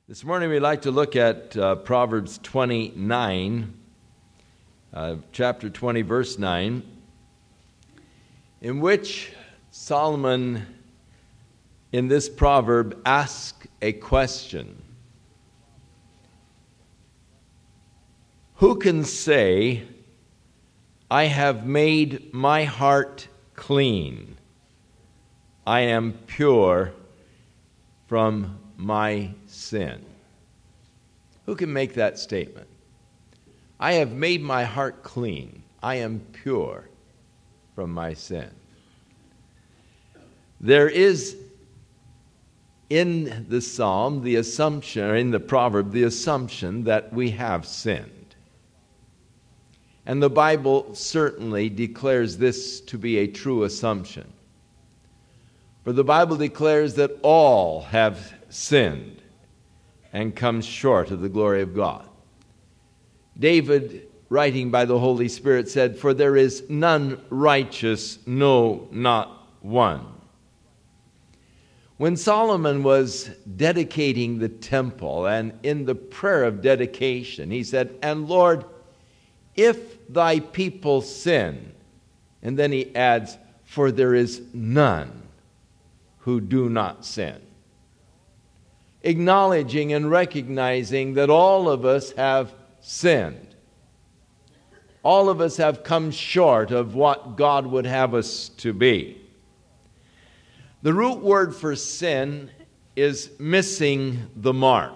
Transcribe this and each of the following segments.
This morning we'd like to look at Proverbs 29, chapter 20, verse 9, in which Solomon, in this proverb, asks a question. Who can say, I have made my heart clean? I am pure from my sin. Who can make that statement? I have made my heart clean. I am pure from my sin. There is in the psalm the assumption, or in the proverb, the assumption that we have sinned. And the Bible certainly declares this to be a true assumption. For the Bible declares that all have sinned and come short of the glory of God. David, writing by the Holy Spirit, said, For there is none righteous, no, not one. When Solomon was dedicating the temple, and in the prayer of dedication, he said, And Lord, if thy people sin, and then he adds, For there is none who do not sin. Acknowledging and recognizing that all of us have sinned. All of us have come short of what God would have us to be. The root word for sin is missing the mark.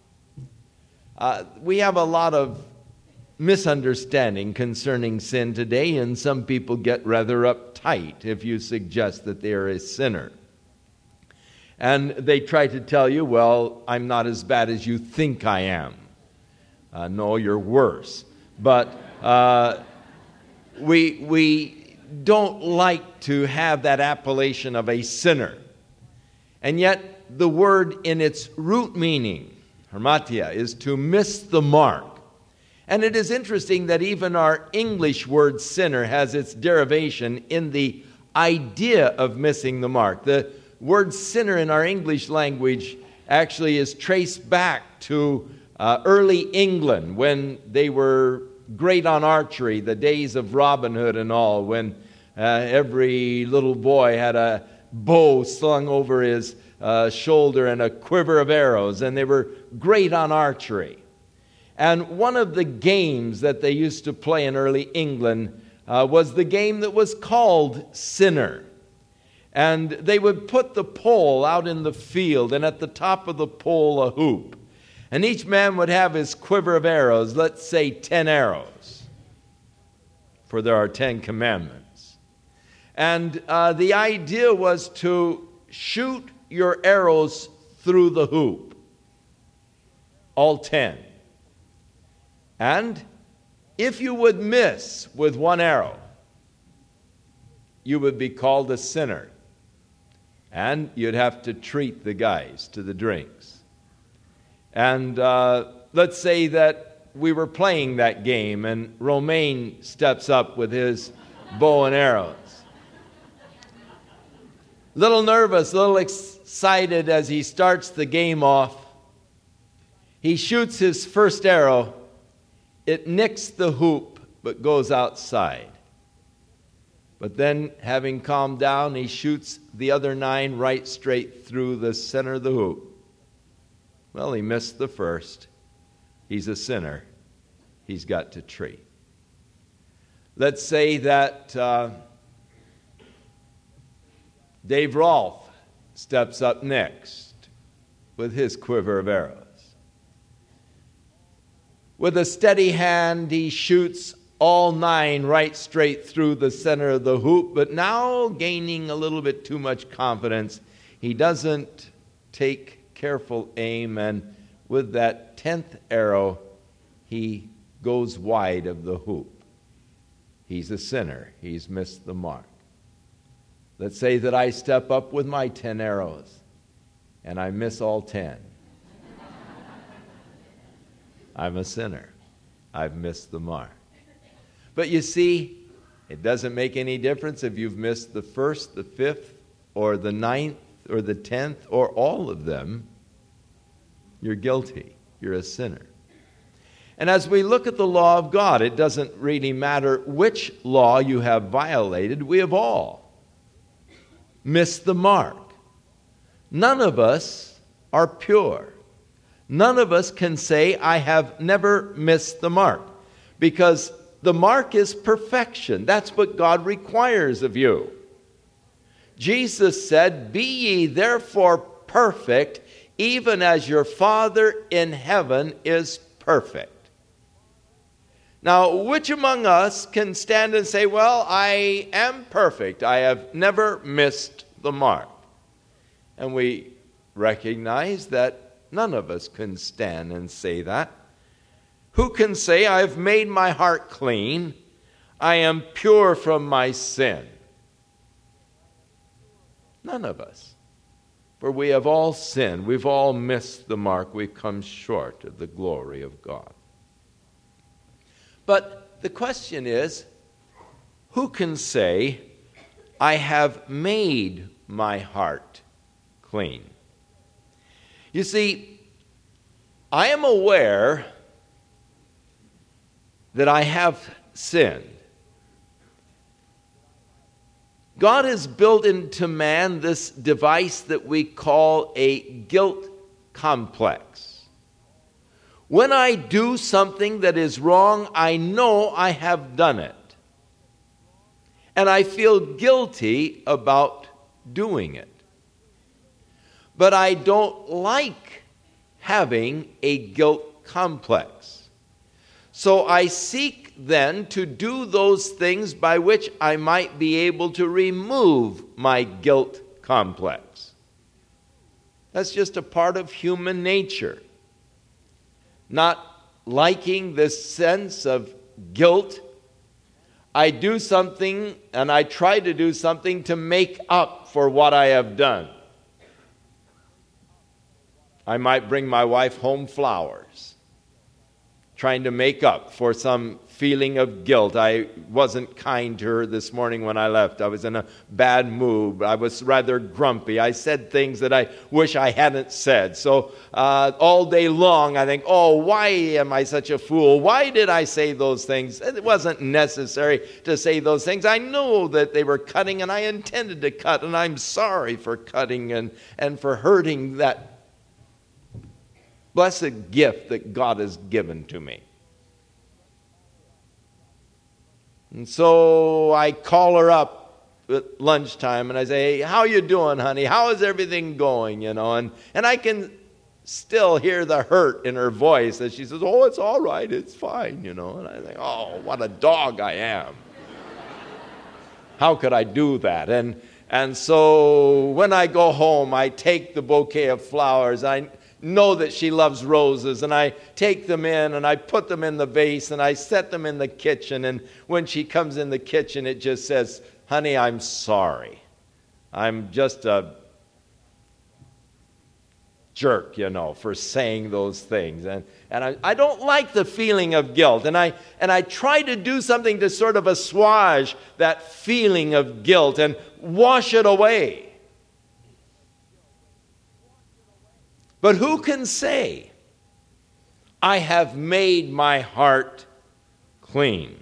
We have a lot of misunderstanding concerning sin today, and some people get rather uptight if you suggest that they are a sinner. And they try to tell you, well, I'm not as bad as you think I am. No, you're worse. But we don't like to have that appellation of a sinner. And yet the word in its root meaning, harmatia, is to miss the mark. And it is interesting that even our English word sinner has its derivation in the idea of missing the mark. The word sinner in our English language actually is traced back to early England when they were great on archery, the days of Robin Hood and all, when every little boy had a bow slung over his shoulder and a quiver of arrows, and they were great on archery. And one of the games that they used to play in early England was the game that was called Sinner. And they would put the pole out in the field, and at the top of the pole a hoop. And each man would have his quiver of arrows, let's say 10 arrows, for there are 10 commandments. And the idea was to shoot your arrows through the hoop, all 10. And if you would miss with one arrow, you would be called a sinner. And you'd have to treat the guys to the drinks. And let's say that we were playing that game and Romaine steps up with his bow and arrows. Little nervous, a little excited as he starts the game off. He shoots his first arrow. It nicks the hoop but goes outside. But then, having calmed down, he shoots the other 9 right straight through the center of the hoop. Well, he missed the first. He's a sinner. He's got to treat. Let's say that Dave Rolfe steps up next with his quiver of arrows. With a steady hand, he shoots all 9 right straight through the center of the hoop, but now gaining a little bit too much confidence, he doesn't take careful aim, and with that 10th arrow, he goes wide of the hoop. He's a sinner. He's missed the mark. Let's say that I step up with my 10 arrows, and I miss all 10. I'm a sinner. I've missed the mark. But you see, it doesn't make any difference if you've missed the 1st, the 5th, or the 9th, or the 10th, or all of them. You're guilty. You're a sinner. And as we look at the law of God, it doesn't really matter which law you have violated. We have all missed the mark. None of us are pure. None of us can say, I have never missed the mark, because the mark is perfection. That's what God requires of you. Jesus said, "Be ye therefore perfect, even as your Father in heaven is perfect." Now, which among us can stand and say, well, I am perfect. I have never missed the mark. And we recognize that none of us can stand and say that. Who can say, I've made my heart clean, I am pure from my sin? None of us. For we have all sinned. We've all missed the mark. We've come short of the glory of God. But the question is, who can say, I have made my heart clean? You see, I am aware that I have sinned. God has built into man this device that we call a guilt complex. When I do something that is wrong, I know I have done it. And I feel guilty about doing it. But I don't like having a guilt complex. So I seek then to do those things by which I might be able to remove my guilt complex. That's just a part of human nature. Not liking this sense of guilt, I do something and I try to do something to make up for what I have done. I might bring my wife home flowers, trying to make up for some feeling of guilt. I wasn't kind to her this morning when I left. I was in a bad mood. I was rather grumpy. I said things that I wish I hadn't said. So all day long I think, oh, why am I such a fool? Why did I say those things? It wasn't necessary to say those things. I know that they were cutting and I intended to cut, and I'm sorry for cutting and for hurting that blessed gift that God has given to me. And so I call her up at lunchtime and I say, hey, how you doing, honey? How is everything going? And I can still hear the hurt in her voice as she says, oh, it's all right, it's fine, And I think, oh, what a dog I am. How could I do that? And so when I go home, I take the bouquet of flowers. I know that she loves roses, and I take them in and I put them in the vase and I set them in the kitchen, and when she comes in the kitchen it just says, honey, I'm sorry. I'm just a jerk, for saying those things. And I don't like the feeling of guilt, and I try to do something to sort of assuage that feeling of guilt and wash it away. But who can say, I have made my heart clean?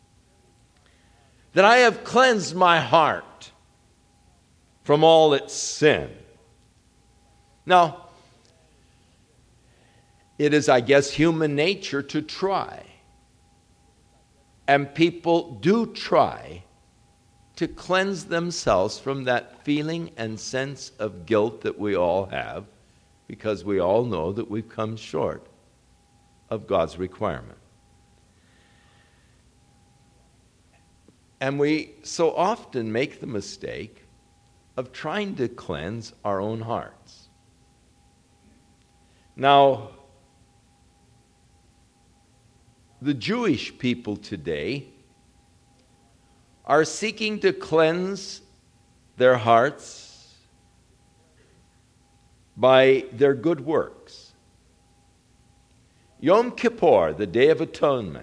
That I have cleansed my heart from all its sin. Now, it is, I guess, human nature to try. And people do try to cleanse themselves from that feeling and sense of guilt that we all have, because we all know that we've come short of God's requirement. And we so often make the mistake of trying to cleanse our own hearts. Now, the Jewish people today are seeking to cleanse their hearts by their good works. Yom Kippur, the Day of Atonement,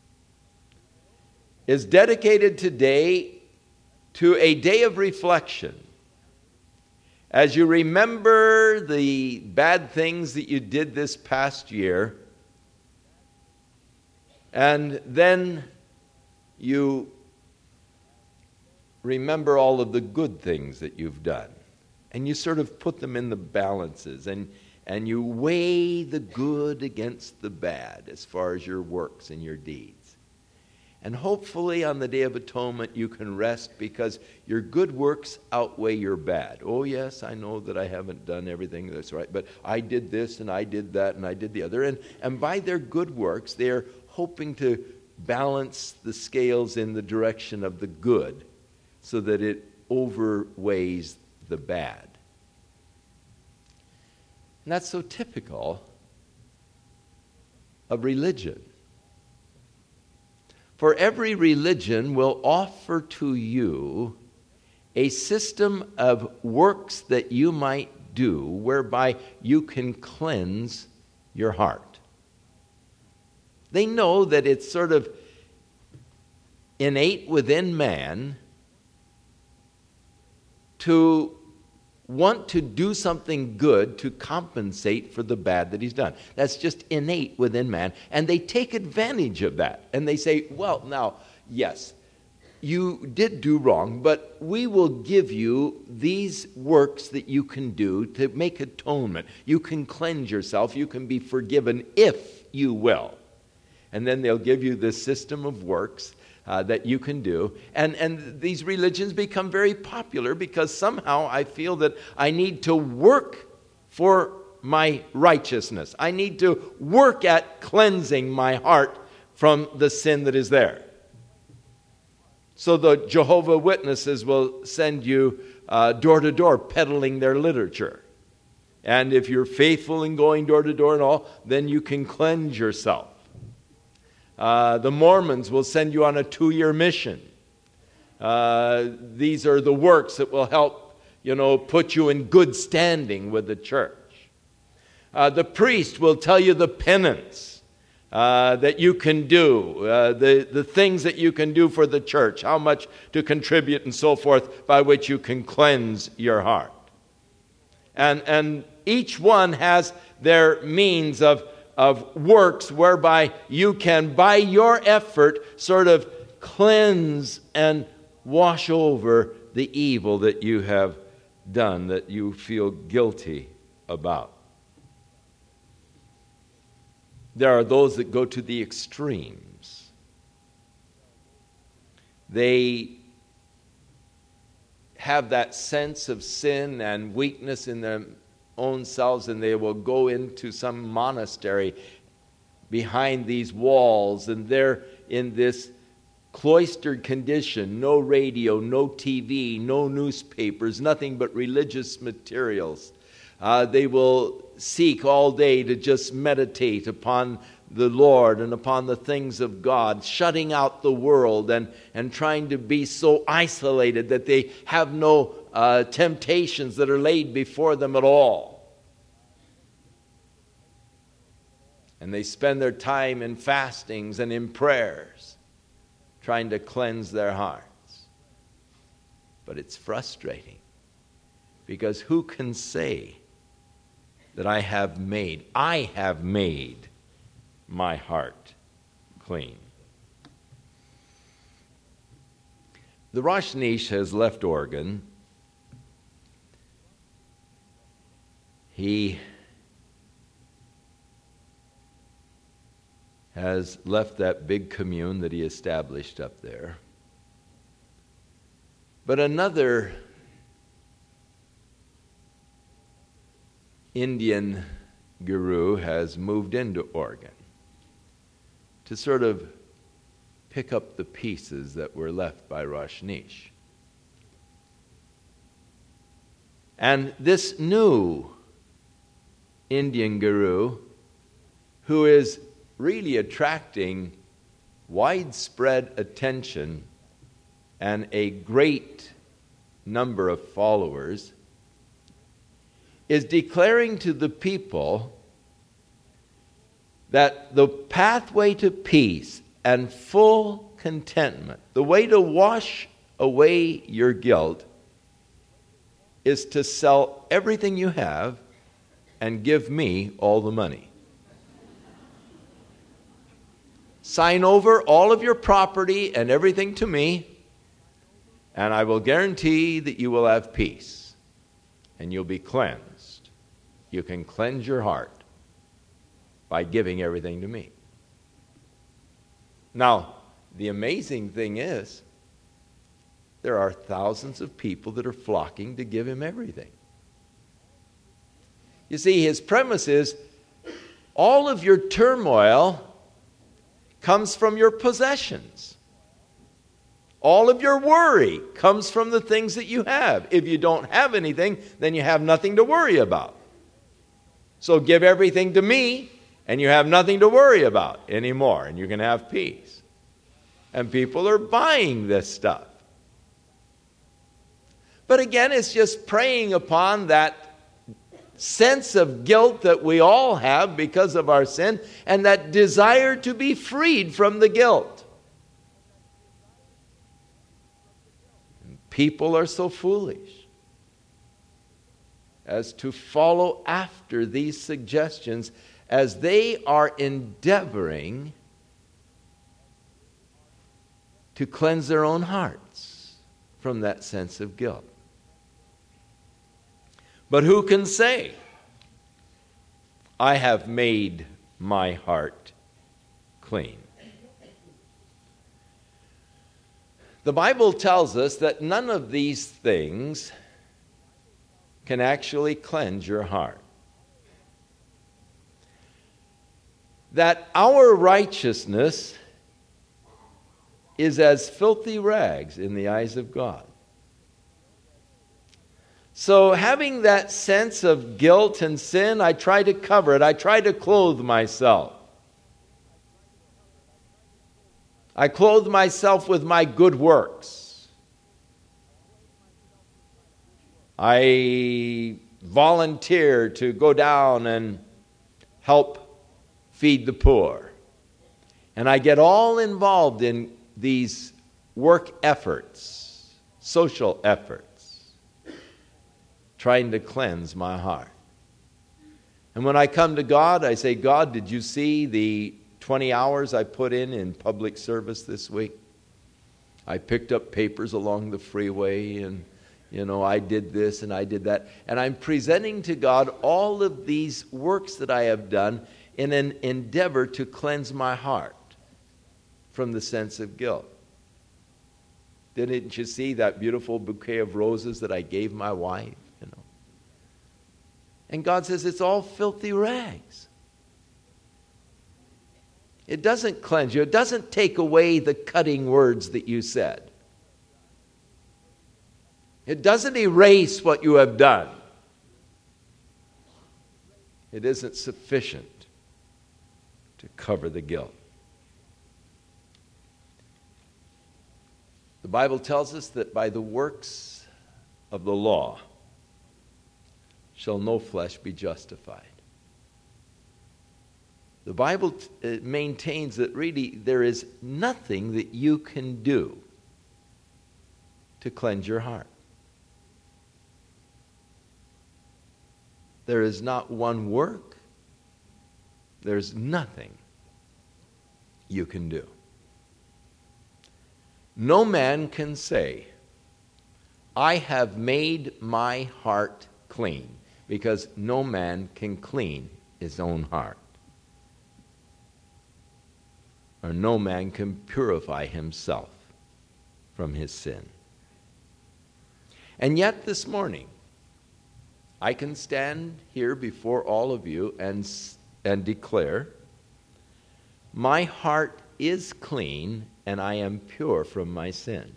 is dedicated today to a day of reflection, As you remember the bad things that you did this past year, and then you remember all of the good things that you've done, and you sort of put them in the balances, and you weigh the good against the bad as far as your works and your deeds. And hopefully on the Day of Atonement you can rest because your good works outweigh your bad. Oh yes, I know that I haven't done everything that's right, but I did this and I did that and I did the other. And by their good works, they're hoping to balance the scales in the direction of the good so that it overweighs the bad. And that's so typical of religion. For every religion will offer to you a system of works that you might do whereby you can cleanse your heart. They know that it's sort of innate within man to want to do something good to compensate for the bad that he's done. That's just innate within man. And they take advantage of that. And they say, well, now, yes, you did do wrong, but we will give you these works that you can do to make atonement. You can cleanse yourself. You can be forgiven if you will. And then they'll give you this system of works that you can do. And these religions become very popular because somehow I feel that I need to work for my righteousness. I need to work at cleansing my heart from the sin that is there. So the Jehovah's Witnesses will send you door to door peddling their literature. And if you're faithful in going door to door and all, then you can cleanse yourself. The Mormons will send you on a 2-year mission. These are the works that will help, put you in good standing with the church. The priest will tell you the penance that you can do, the things that you can do for the church, how much to contribute and so forth, by which you can cleanse your heart. And each one has their means of works whereby you can, by your effort, sort of cleanse and wash over the evil that you have done, that you feel guilty about. There are those that go to the extremes. They have that sense of sin and weakness in their own selves, and they will go into some monastery behind these walls, and they're in this cloistered condition, no radio, no TV, no newspapers, nothing but religious materials. They will seek all day to just meditate upon the Lord and upon the things of God, shutting out the world and trying to be so isolated that they have no temptations that are laid before them at all. And they spend their time in fastings and in prayers, trying to cleanse their hearts. But it's frustrating, because who can say that I have made my heart clean? The Rosh Nish has left Oregon. He has left that big commune that he established up there. But another Indian guru has moved into Oregon to sort of pick up the pieces that were left by Rosh Nish. And this new Indian guru, who is really attracting widespread attention and a great number of followers, is declaring to the people that the pathway to peace and full contentment, the way to wash away your guilt, is to sell everything you have and give me all the money. Sign over all of your property and everything to me, and I will guarantee that you will have peace and you'll be cleansed. You can cleanse your heart by giving everything to me. Now, the amazing thing is, there are thousands of people that are flocking to give him everything. You see, his premise is, all of your turmoil comes from your possessions. All of your worry comes from the things that you have. If you don't have anything, then you have nothing to worry about. So give everything to me, and you have nothing to worry about anymore, and you can have peace. And people are buying this stuff. But again, it's just preying upon that sense of guilt that we all have because of our sin, and that desire to be freed from the guilt. And people are so foolish as to follow after these suggestions as they are endeavoring to cleanse their own hearts from that sense of guilt. But who can say, I have made my heart clean? The Bible tells us that none of these things can actually cleanse your heart. That our righteousness is as filthy rags in the eyes of God. So having that sense of guilt and sin, I try to cover it. I try to clothe myself. I clothe myself with my good works. I volunteer to go down and help feed the poor. And I get all involved in these work efforts, social efforts, trying to cleanse my heart. And when I come to God, I say, God, did you see the 20 hours I put in public service this week? I picked up papers along the freeway, and I did this and I did that. And I'm presenting to God all of these works that I have done in an endeavor to cleanse my heart from the sense of guilt. Didn't you see that beautiful bouquet of roses that I gave my wife? And God says it's all filthy rags. It doesn't cleanse you. It doesn't take away the cutting words that you said. It doesn't erase what you have done. It isn't sufficient to cover the guilt. The Bible tells us that by the works of the law shall no flesh be justified. The Bible maintains that really there is nothing that you can do to cleanse your heart. There is not one work. There's nothing you can do. No man can say, I have made my heart clean, because no man can clean his own heart. Or no man can purify himself from his sin. And yet this morning, I can stand here before all of you and declare, my heart is clean and I am pure from my sin.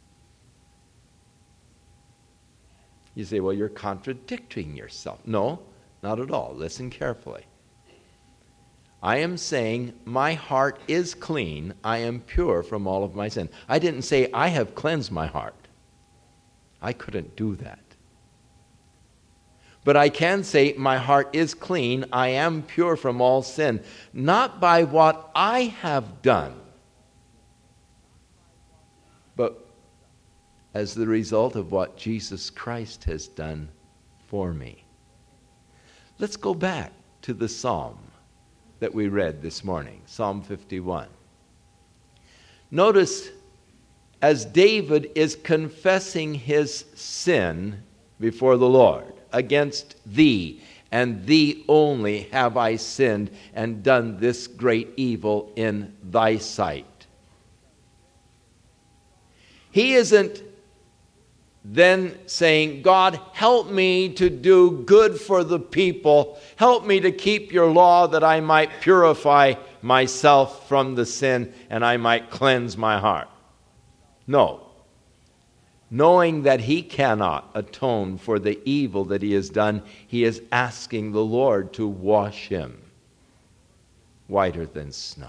You say, well, you're contradicting yourself. No, not at all. Listen carefully. I am saying my heart is clean. I am pure from all of my sin. I didn't say I have cleansed my heart. I couldn't do that. But I can say my heart is clean. I am pure from all sin. Not by what I have done, but as the result of what Jesus Christ has done for me. Let's go back to the psalm that we read this morning, Psalm 51. Notice, as David is confessing his sin before the Lord, against thee, and thee only have I sinned and done this great evil in thy sight. He isn't then saying, God, help me to do good for the people. Help me to keep your law that I might purify myself from the sin and I might cleanse my heart. No. Knowing that he cannot atone for the evil that he has done, he is asking the Lord to wash him whiter than snow.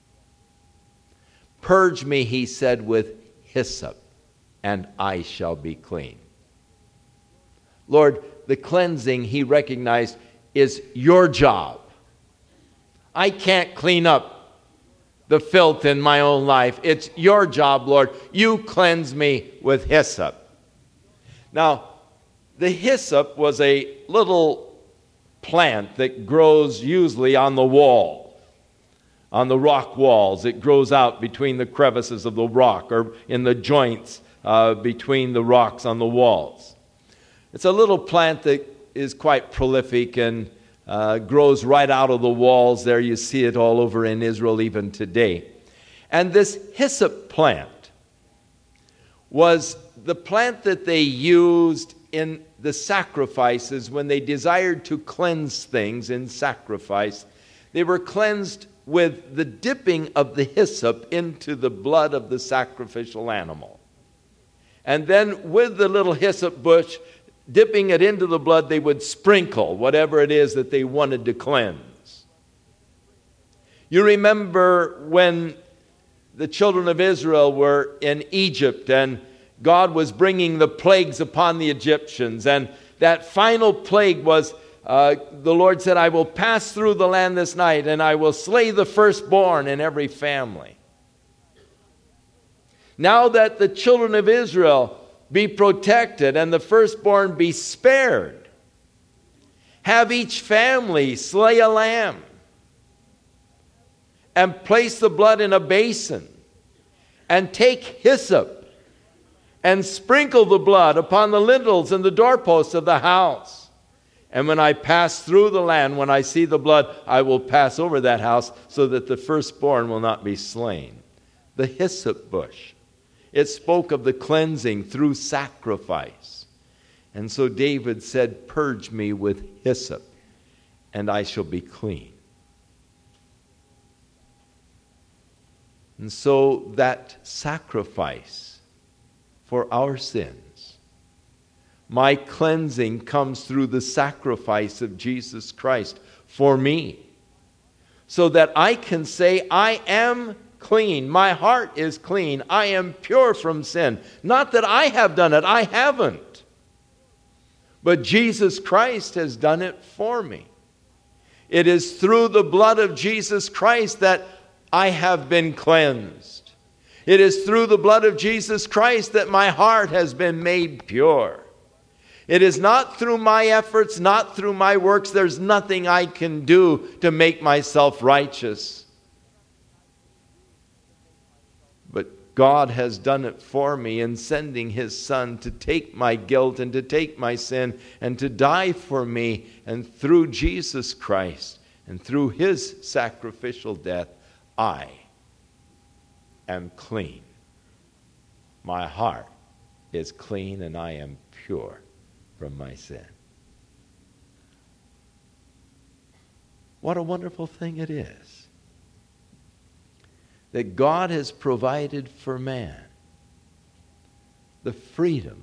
Purge me, he said, with hyssop, and I shall be clean. Lord, the cleansing, he recognized, is your job. I can't clean up the filth in my own life. It's your job, Lord. You cleanse me with hyssop. Now, the hyssop was a little plant that grows usually on the wall, on the rock walls. It grows out between the crevices of the rock or in the joints between the rocks on the walls. It's a little plant that is quite prolific and grows right out of the walls there. You see it all over in Israel even today. And this hyssop plant was the plant that they used in the sacrifices when they desired to cleanse things in sacrifice. They were cleansed with the dipping of the hyssop into the blood of the sacrificial animal. And then with the little hyssop bush, dipping it into the blood, they would sprinkle whatever it is that they wanted to cleanse. You remember when the children of Israel were in Egypt and God was bringing the plagues upon the Egyptians. And that final plague was, the Lord said, I will pass through the land this night and I will slay the firstborn in every family. Now that the children of Israel be protected and the firstborn be spared, have each family slay a lamb and place the blood in a basin and take hyssop and sprinkle the blood upon the lintels and the doorposts of the house. And when I pass through the land, when I see the blood, I will pass over that house so that the firstborn will not be slain. The hyssop bush. It spoke of the cleansing through sacrifice. And so David said, purge me with hyssop, and I shall be clean. And so that sacrifice for our sins, my cleansing comes through the sacrifice of Jesus Christ for me, so that I can say, I am clean. My heart is clean. I am pure from sin. Not that I have done it. I haven't. But Jesus Christ has done it for me. It is through the blood of Jesus Christ that I have been cleansed. It is through the blood of Jesus Christ that my heart has been made pure. It is not through my efforts, not through my works. There's nothing I can do to make myself righteous. But God has done it for me in sending His Son to take my guilt and to take my sin and to die for me. And through Jesus Christ and through His sacrificial death, I am clean. My heart is clean and I am pure from my sin. What a wonderful thing it is that God has provided for man the freedom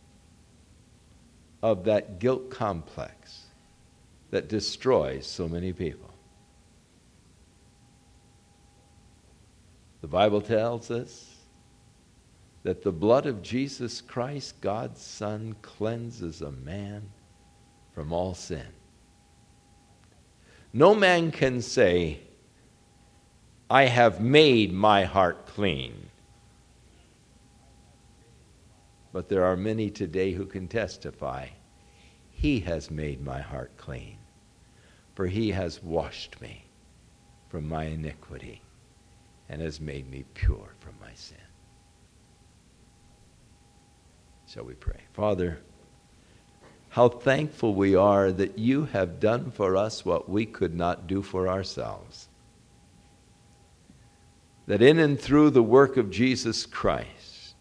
of that guilt complex that destroys so many people. The Bible tells us that the blood of Jesus Christ, God's Son, cleanses a man from all sin. No man can say, I have made my heart clean. But there are many today who can testify, He has made my heart clean, for He has washed me from my iniquity and has made me pure from my sin. Shall we pray? Father, how thankful we are that you have done for us what we could not do for ourselves. That in and through the work of Jesus Christ,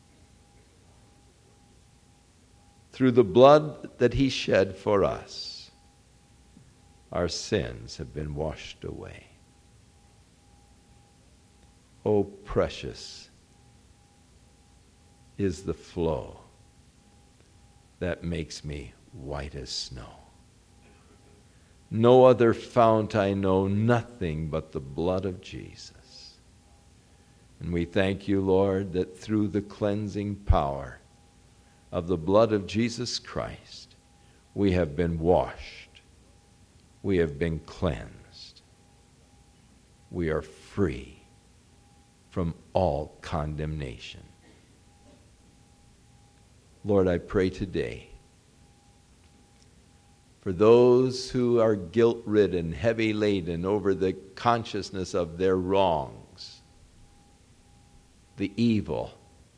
through the blood that He shed for us, our sins have been washed away. Oh, precious is the flow that makes me white as snow. No other fount I know, nothing but the blood of Jesus. And we thank you, Lord, that through the cleansing power of the blood of Jesus Christ, we have been washed. We have been cleansed. We are free from all condemnation. Lord, I pray today for those who are guilt-ridden, heavy-laden over the consciousness of their wrongs, the evil,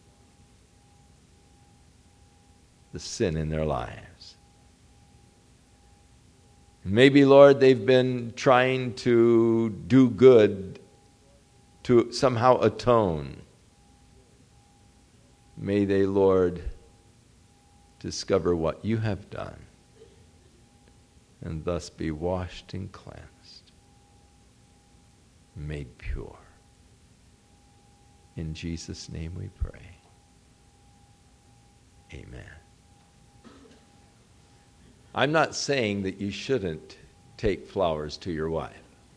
the sin in their lives. Maybe, Lord, they've been trying to do good to somehow atone. May they, Lord, discover what you have done and thus be washed and cleansed, made pure. In Jesus' name we pray. Amen. I'm not saying that you shouldn't take flowers to your wife.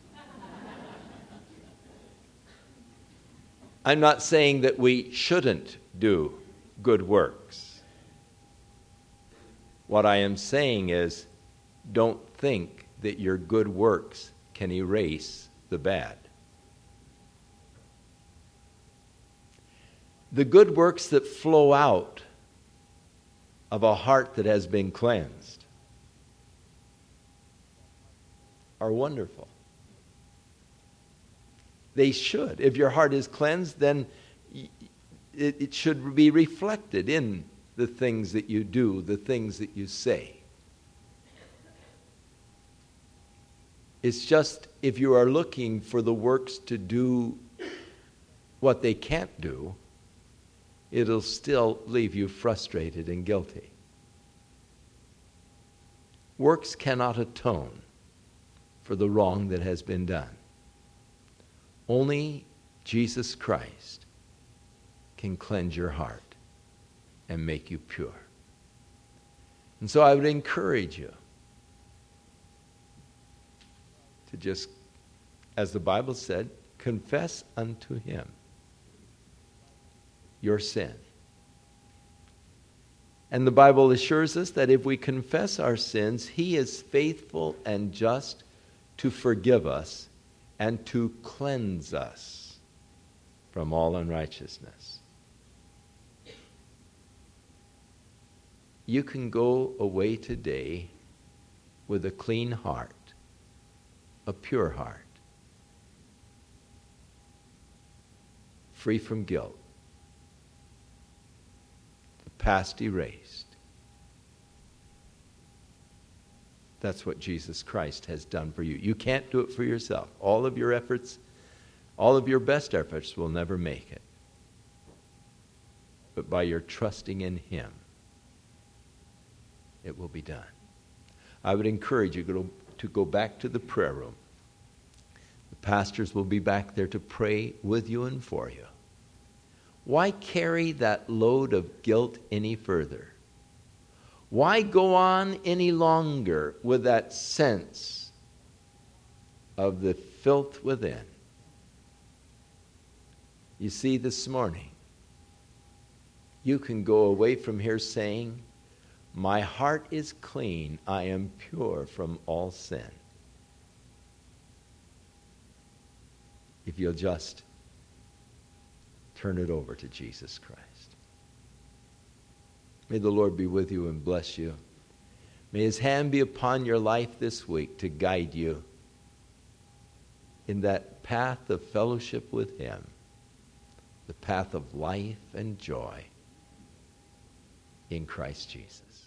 I'm not saying that we shouldn't do good works. What I am saying is, don't think that your good works can erase the bad. The good works that flow out of a heart that has been cleansed are wonderful. They should. If your heart is cleansed, then it should be reflected in the things that you do, the things that you say. It's just if you are looking for the works to do what they can't do, it'll still leave you frustrated and guilty. Works cannot atone for the wrong that has been done. Only Jesus Christ can cleanse your heart and make you pure. And so I would encourage you to just, as the Bible said, confess unto Him your sin. And the Bible assures us that if we confess our sins, He is faithful and just to forgive us and to cleanse us from all unrighteousness. You can go away today with a clean heart, a pure heart, free from guilt, the past erased. That's what Jesus Christ has done for you. You can't do it for yourself. All of your efforts, all of your best efforts will never make it. But by your trusting in Him, it will be done. I would encourage you to go back to the prayer room. The pastors will be back there to pray with you and for you. Why carry that load of guilt any further? Why go on any longer with that sense of the filth within? You see, this morning, you can go away from here saying, my heart is clean, I am pure from all sin. If you'll just turn it over to Jesus Christ. May the Lord be with you and bless you. May His hand be upon your life this week to guide you in that path of fellowship with Him, the path of life and joy in Christ Jesus.